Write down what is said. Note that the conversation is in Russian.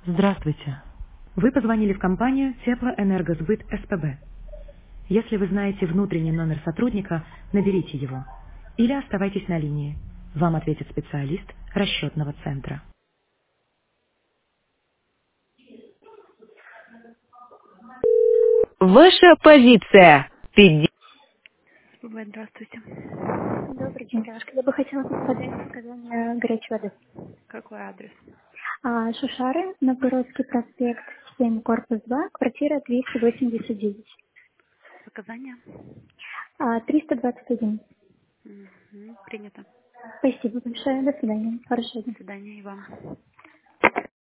Здравствуйте. Вы позвонили в компанию Теплоэнергосбыт СПБ. Если вы знаете внутренний номер сотрудника, наберите его. Или оставайтесь на линии. Вам ответит специалист расчетного центра. Ваша позиция. Здравствуйте. Добрый день, девушка. Я бы хотела подать заказание горячей воды. Какой адрес? Шушары, Новгородский проспект, 7, корпус 2, квартира 289. Заказание? 321. Мгм, принято. Спасибо большое. До свидания. Хорошего До дня. свидания и вам.